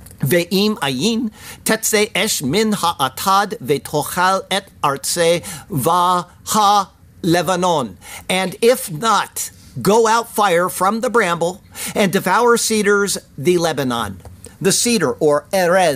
Ve'im ayin tetze esh min ha'atad ve'tochal et artse va'ha Lebanon. And if not, go out fire from the bramble and devour cedars the Lebanon. The cedar, or erez,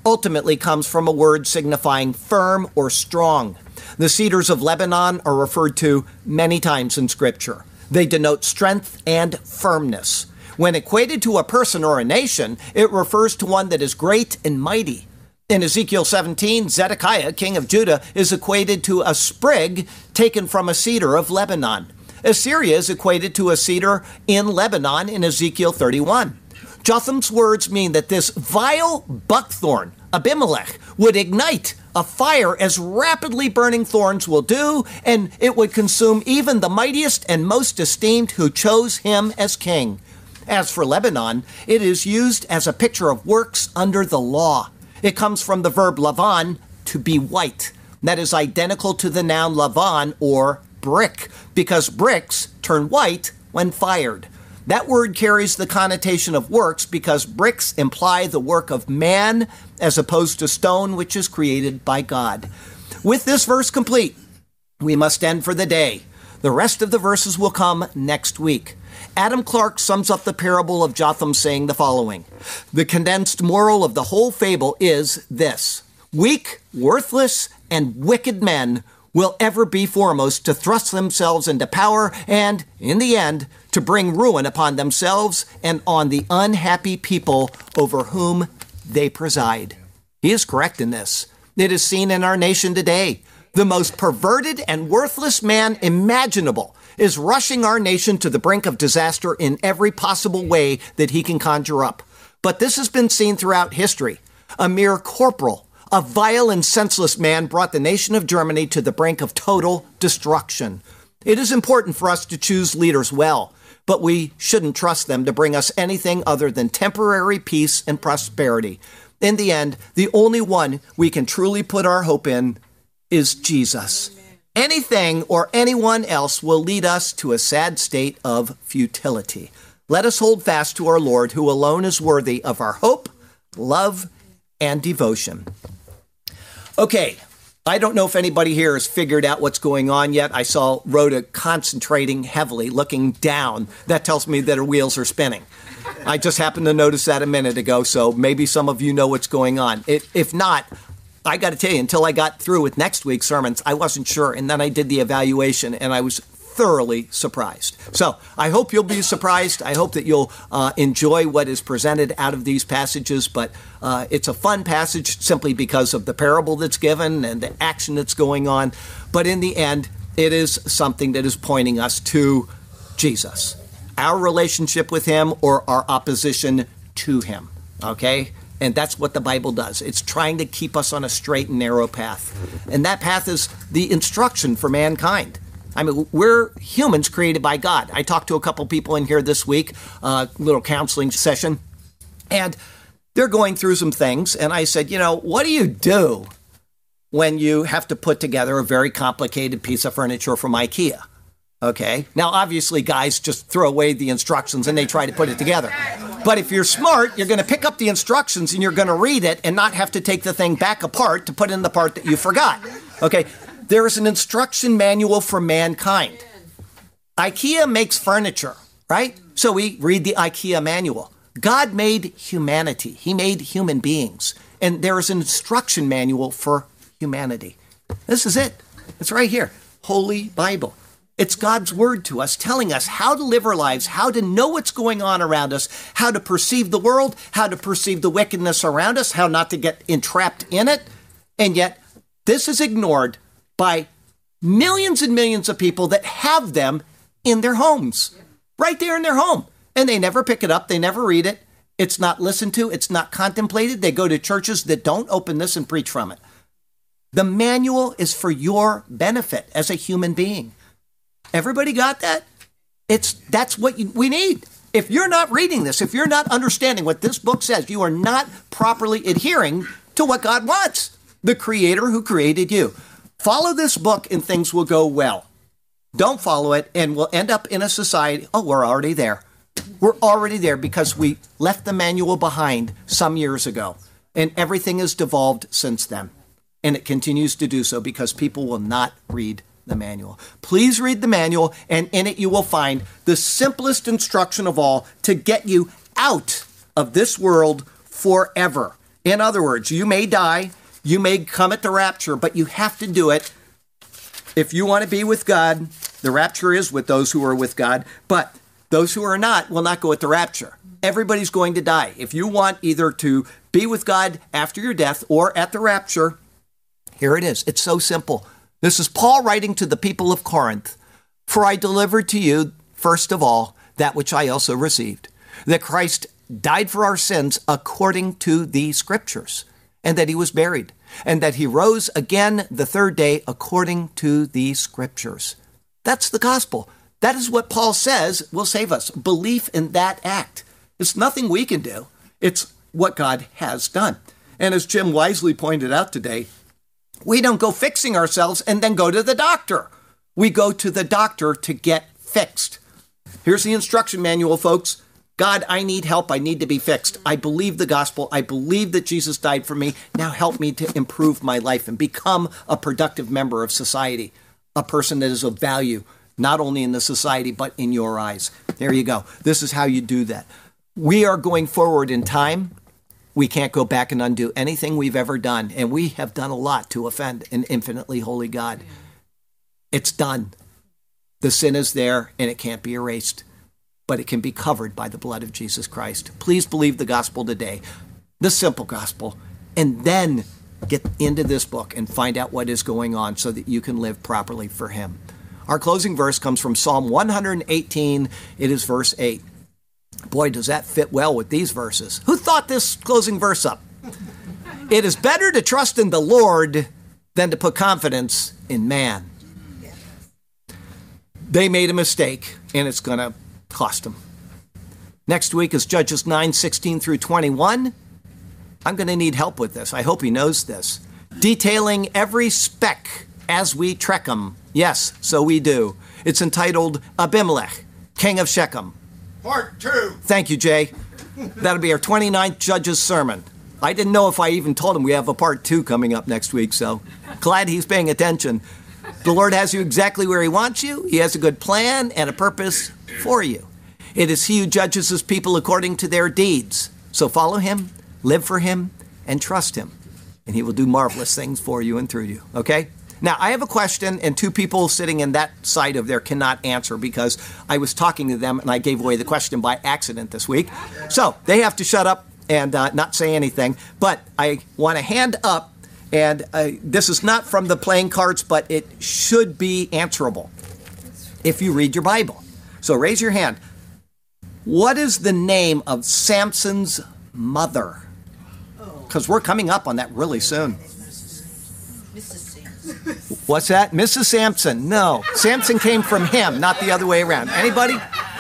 ultimately comes from a word signifying firm or strong. The cedars of Lebanon are referred to many times in Scripture. They denote strength and firmness. When equated to a person or a nation, it refers to one that is great and mighty. In Ezekiel seventeen, Zedekiah, king of Judah, is equated to a sprig taken from a cedar of Lebanon. Assyria is equated to a cedar in Lebanon in Ezekiel thirty-one. Jotham's words mean that this vile buckthorn, Abimelech, would ignite a fire as rapidly burning thorns will do, and it would consume even the mightiest and most esteemed who chose him as king. As for Lebanon, it is used as a picture of works under the law. It comes from the verb lavan, to be white. That is identical to the noun lavan, or brick, because bricks turn white when fired. That word carries the connotation of works because bricks imply the work of man as opposed to stone, which is created by God. With this verse complete, we must end for the day. The rest of the verses will come next week. Adam Clarke sums up the parable of Jotham saying the following: the condensed moral of the whole fable is this: weak, worthless, and wicked men will ever be foremost to thrust themselves into power and, in the end, to bring ruin upon themselves and on the unhappy people over whom they preside. He is correct in this. It is seen in our nation today. The most perverted and worthless man imaginable is rushing our nation to the brink of disaster in every possible way that he can conjure up. But this has been seen throughout history. A mere corporal, a vile and senseless man brought the nation of Germany to the brink of total destruction. It is important for us to choose leaders well, but we shouldn't trust them to bring us anything other than temporary peace and prosperity. In the end, the only one we can truly put our hope in is Jesus. Anything or anyone else will lead us to a sad state of futility. Let us hold fast to our Lord, who alone is worthy of our hope, love, and devotion. Okay, I don't know if anybody here has figured out what's going on yet. I saw Rhoda concentrating heavily, looking down. That tells me that her wheels are spinning. I just happened to notice that a minute ago, so maybe some of you know what's going on. It, if not, I got to tell you, until I got through with next week's sermons, I wasn't sure, and then I did the evaluation, and I was thoroughly surprised. So I hope you'll be surprised. I hope that you'll uh, enjoy what is presented out of these passages, but uh, it's a fun passage simply because of the parable that's given and the action that's going on. But in the end, it is something that is pointing us to Jesus, our relationship with him or our opposition to him, okay? And that's what the Bible does. It's trying to keep us on a straight and narrow path. And that path is the instruction for mankind. I mean, we're humans created by God. I talked to a couple people in here this week, a uh, little counseling session, and they're going through some things. And I said, you know, what do you do when you have to put together a very complicated piece of furniture from IKEA? Okay. Now, obviously, guys just throw away the instructions and they try to put it together. But if you're smart, you're going to pick up the instructions and you're going to read it and not have to take the thing back apart to put in the part that you forgot. Okay. There is an instruction manual for mankind. IKEA makes furniture, right? So we read the IKEA manual. God made humanity. He made human beings. And there is an instruction manual for humanity. This is it. It's right here. Holy Bible. It's God's word to us, telling us how to live our lives, how to know what's going on around us, how to perceive the world, how to perceive the wickedness around us, how not to get entrapped in it. And yet, this is ignored by millions and millions of people that have them in their homes, right there in their home. And they never pick it up. They never read it. It's not listened to. It's not contemplated. They go to churches that don't open this and preach from it. The manual is for your benefit as a human being. Everybody got that? It's that's what you, we need. If you're not reading this, if you're not understanding what this book says, you are not properly adhering to what God wants, the Creator who created you. Follow this book and things will go well. Don't follow it and we'll end up in a society, oh, we're already there. We're already there because we left the manual behind some years ago and everything has devolved since then. And it continues to do so because people will not read the manual. Please read the manual, and in it you will find the simplest instruction of all to get you out of this world forever. In other words, you may die, you may come at the rapture, but you have to do it. If you want to be with God, the rapture is with those who are with God, but those who are not will not go at the rapture. Everybody's going to die. If you want either to be with God after your death or at the rapture, here it is. It's so simple. This is Paul writing to the people of Corinth. For I delivered to you, first of all, that which I also received, that Christ died for our sins according to the Scriptures, and that he was buried, and that he rose again the third day according to the Scriptures. That's the gospel. That is what Paul says will save us. Belief in that act. It's nothing we can do. It's what God has done. And as Jim wisely pointed out today, we don't go fixing ourselves and then go to the doctor. We go to the doctor to get fixed. Here's the instruction manual, folks. God, I need help. I need to be fixed. I believe the gospel. I believe that Jesus died for me. Now help me to improve my life and become a productive member of society, a person that is of value, not only in the society, but in your eyes. There you go. This is how you do that. We are going forward in time. We can't go back and undo anything we've ever done, and we have done a lot to offend an infinitely holy God. It's done. The sin is there, and it can't be erased, but it can be covered by the blood of Jesus Christ. Please believe the gospel today, the simple gospel, and then get into this book and find out what is going on so that you can live properly for him. Our closing verse comes from Psalm one eighteen. It is verse eight. Boy, does that fit well with these verses. Who thought this closing verse up? It is better to trust in the Lord than to put confidence in man. They made a mistake, and it's going to cost them. Next week is Judges nine sixteen through twenty-one. I'm going to need help with this. I hope he knows this. Detailing every speck as we trek 'em. Yes, so we do. It's entitled Abimelech, King of Shechem. Part two. Thank you, Jay. That'll be our twenty-ninth Judges sermon. I didn't know if I even told him we have a part two coming up next week, so glad he's paying attention. The Lord has you exactly where he wants you. He has a good plan and a purpose for you. It is he who judges his people according to their deeds. So follow him, live for him, and trust him. And he will do marvelous things for you and through you, okay? Now, I have a question, and two people sitting in that side of there cannot answer because I was talking to them and I gave away the question by accident this week. So they have to shut up and uh, not say anything. But I want a hand up, and uh, this is not from the playing cards, but it should be answerable if you read your Bible. So raise your hand. What is the name of Samson's mother? Because we're coming up on that really soon. What's that? Missus Samson. No. Samson came from him, not the other way around. Anybody?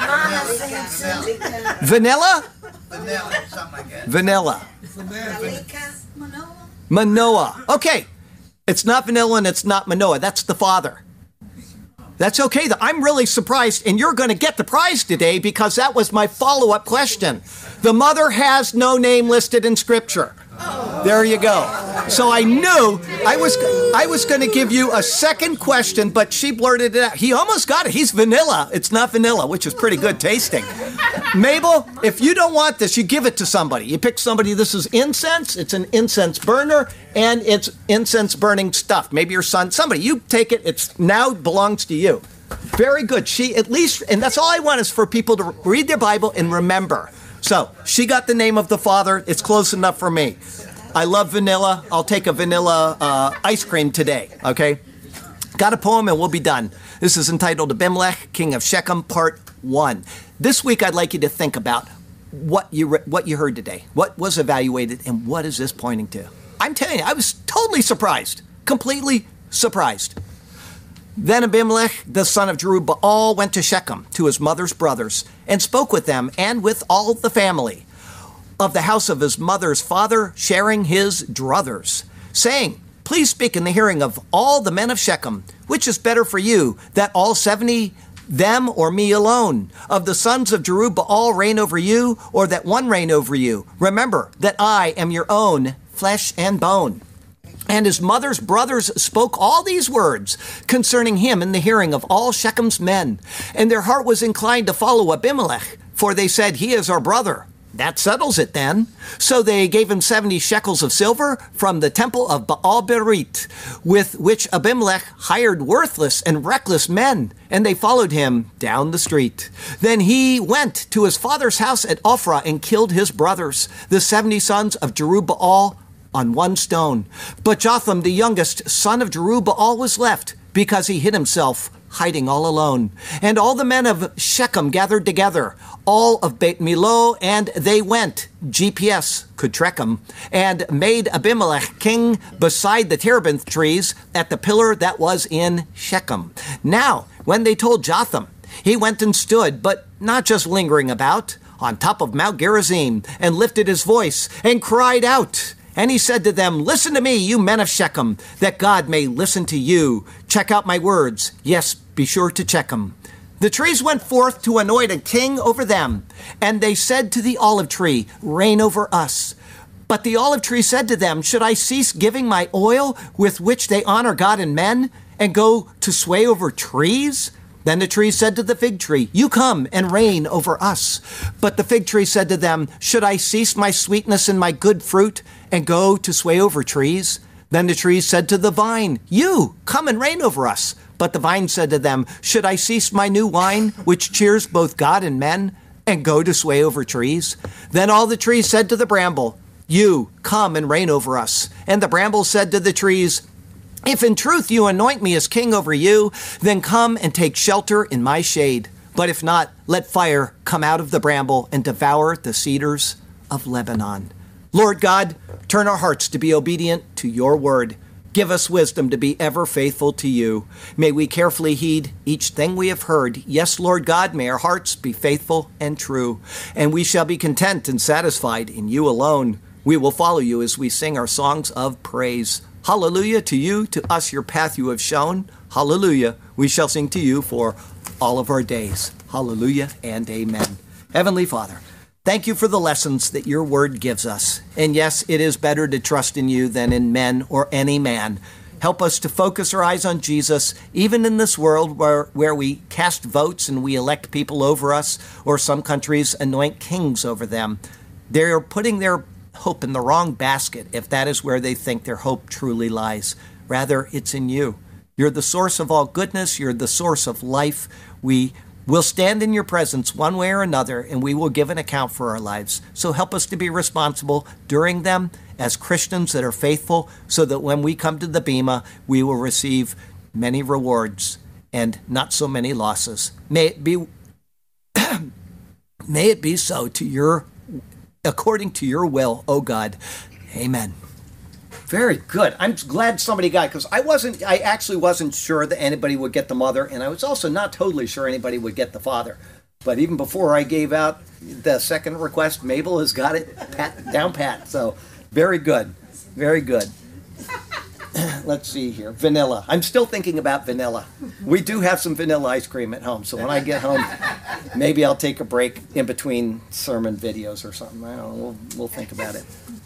Vanilla? Vanilla, something like that. Vanilla. Manoah. Manoah. Okay. It's not Vanilla and it's not Manoah. That's the father. That's okay. I'm really surprised, and you're going to get the prize today because that was my follow-up question. The mother has no name listed in Scripture. There you go. So I knew I was I was going to give you a second question, but she blurted it out. He almost got it. He's vanilla. It's not vanilla, which is pretty good tasting. Mabel, if you don't want this, you give it to somebody. You pick somebody. This is incense. It's an incense burner, and it's incense burning stuff. Maybe your son, somebody. You take it. It's now belongs to you. Very good. She at least, and that's all I want is for people to read their Bible and remember. So she got the name of the father. It's close enough for me. I love vanilla. I'll take a vanilla uh, ice cream today, okay? Got a poem and we'll be done. This is entitled Abimelech, King of Shechem, Part one. This week I'd like you to think about what you re- what you heard today. What was evaluated and what is this pointing to? I'm telling you, I was totally surprised. Completely surprised. Then Abimelech, the son of Jerubbaal, went to Shechem, to his mother's brothers, and spoke with them and with all the family of the house of his mother's father, sharing his druthers, saying, Please speak in the hearing of all the men of Shechem, which is better for you, that all seventy, them or me alone, of the sons of Jerubbaal reign over you, or that one reign over you? Remember that I am your own flesh and bone. And his mother's brothers spoke all these words concerning him in the hearing of all Shechem's men. And their heart was inclined to follow Abimelech, for they said, He is our brother. That settles it then. So they gave him seventy shekels of silver from the temple of Baal Berit, with which Abimelech hired worthless and reckless men, and they followed him down the street. Then he went to his father's house at Ophrah and killed his brothers, the seventy sons of Jerubbaal, on one stone. But Jotham, the youngest son of Jerubbaal, was left, because he hid himself, hiding all alone. And all the men of Shechem gathered together, all of Beit Millo, and they went, G P S could track them, and made Abimelech king beside the terebinth trees at the pillar that was in Shechem. Now, when they told Jotham, he went and stood, but not just lingering about, on top of Mount Gerizim, and lifted his voice, and cried out. And he said to them, listen to me, you men of Shechem, that God may listen to you. Check out my words. Yes, be sure to check them. The trees went forth to anoint a king over them, and they said to the olive tree, reign over us. But the olive tree said to them, should I cease giving my oil with which they honor God and men, and go to sway over trees? Then the tree said to the fig tree, you come and reign over us. But the fig tree said to them, should I cease my sweetness and my good fruit and go to sway over trees? Then the tree said to the vine, you come and reign over us. But the vine said to them, should I cease my new wine, which cheers both God and men, and go to sway over trees? Then all the trees said to the bramble, you come and reign over us. And the bramble said to the trees, if in truth you anoint me as king over you, then come and take shelter in my shade. But if not, let fire come out of the bramble and devour the cedars of Lebanon. Lord God, turn our hearts to be obedient to your word. Give us wisdom to be ever faithful to you. May we carefully heed each thing we have heard. Yes, Lord God, may our hearts be faithful and true, and we shall be content and satisfied in you alone. We will follow you as we sing our songs of praise. Hallelujah to you, to us your path you have shown. Hallelujah. We shall sing to you for all of our days. Hallelujah and amen. Heavenly Father, thank you for the lessons that your word gives us. And yes, it is better to trust in you than in men or any man. Help us to focus our eyes on Jesus, even in this world where, where we cast votes and we elect people over us, or some countries anoint kings over them. They're putting their hope in the wrong basket if that is where they think their hope truly lies. Rather, it's in you. You're the source of all goodness. You're the source of life. We will stand in your presence one way or another, and we will give an account for our lives. So help us to be responsible during them as Christians that are faithful, so that when we come to the Bema, we will receive many rewards and not so many losses. May it be, may it be so to your according to your will, oh God. Amen. Very good. I'm glad somebody got it, because I wasn't, I actually wasn't sure that anybody would get the mother, and I was also not totally sure anybody would get the father. But even before I gave out the second request, Mabel has got it pat, down pat. So very good. Very good. Let's see here. Vanilla. I'm still thinking about vanilla. We do have some vanilla ice cream at home, so when I get home, maybe I'll take a break in between sermon videos or something. I don't know. We'll, we'll think about it.